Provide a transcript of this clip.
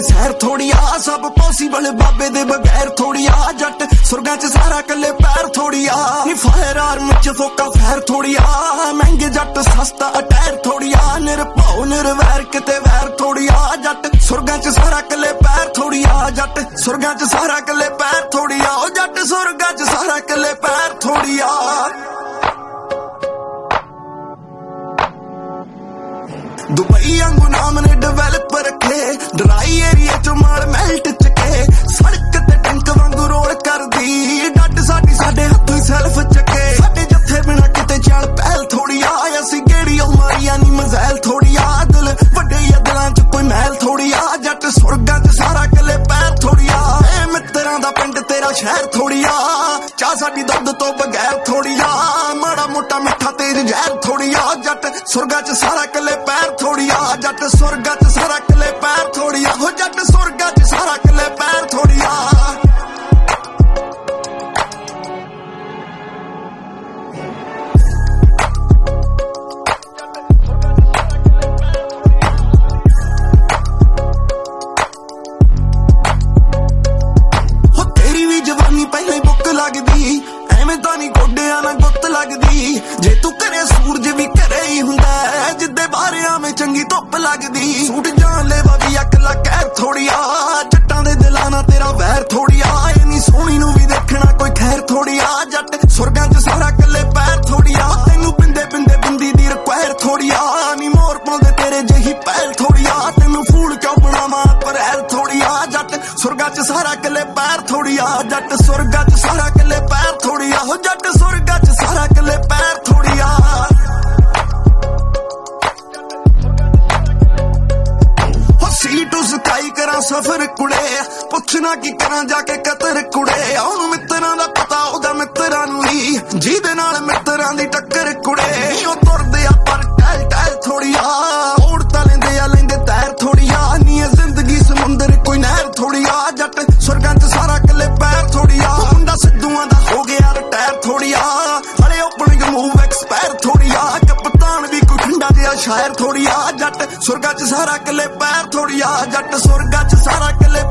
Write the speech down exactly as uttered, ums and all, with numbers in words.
सैर थोड़ी आ सब पॉसिबल बाबे दे बगैर थोड़ी आ जट सुरगां च सारा कल्ले पैर थोड़ी आ नी फायर आर्म च फोका फैर थोड़ी आ महंगे जट सस्ता अटैर थोड़ी आ निरभाव निरवैर किते वैर थोड़ी आ जट सुरगां च सारा कल्ले पैर थोड़ी आ जट सुरगां च सारा कल्ले पैर थोड़ी आ ओ जट सुरगां च सारा कल्ले पैर थोड़ी आ दुबई आंगू नाम ने डेवलप रखे ड्राई एरिया चो माल मेल्ट चके सड़क ते टैंक वांगू रोल कर दी डट साडी साडे हत्थों सेल्फ चके साडे जत्थे बिना किते चल पहल थोड़ी आ असी गेड़ी मारिया नी मज़ैल थोड़ी आ दिल वड्डे दिलां च कोई महल थोड़ी आ जट सुरगां च सारा कल्ले पैर थोड़ी आ ए मित्तरां दा पिंड तेरा शहर थोड़ी आ चाह साडी दुध तो बगैर थोड़ी आ माड़ा मोटा मिठा तेज जहर थोड़ी आ जट सुरगां च सारा कल्ले पैर थोड़ी आ जट सुरगां च सारा कल्ले पैर थोड़ी आ हो जट सुरगां च सारा कल्ले पैर थोड़ी आ हो तेरी भी जवानी पहले बुक लगदी एवें तां नी गोडियां ना गुत्त लगदी जे तू करे सूरज भी करे ही हुंदा जिद्दे बारियां में चंगी धुप लगदी सूट जान लेवा भी अकला कहर थोड़ी आ जट्टां दे दिलां नाल तेरा वैर थोड़ी आ इन्नी सोहनी नूं भी देखना कोई खैर थोड़ी आ जट सुरगां च सारा कल्ले पैर थोड़ी आ तैनूं बिंदे बिंदे बिंदी दी रिक्वायर थोड़ी आ नी मोर पाउंदे तेरे जही पहल थोड़ी आ तैनूं फूल क्यों बनावां परैल थोड़ी आ जट सुरगां च सारा कल्ले पैर थोड़ी आ जट सुरगां च सारा कल्ले पैर थोड़ी आ हो जट सुरगां च सारा कल्ले पैर थोड़ी आ सी टू स्काई करा सफर कुड़े पुछना की करा जाके कतर कुड़े ओनू मित्तरां दा पता ओदा मित्तरां नूं ही जिहदे नाल मित्तरां दी टक्कर कुड़े ओ तुरदे आ पर टहल टहल थोड़ी आ ओड़ता लेंदे आ लेंदे तैर थोड़ी आ नी जिंदगी समुंदर कोई नहर थोड़ी आ जट सुरगां च सारा कल्ले पैर थोड़ी आ मुंडा सिद्धूआं दा हो गया रिटायर थोड़ी आ हले ओपनिंग मूव एक्सपायर थोड़ी आ कप्तान भी कोई ठंडा जिहा शायर थोड़ी आ जट सुरगां च सारा कल्ले पैर थोड़ी आ जट सुरगां च सारा कल्ले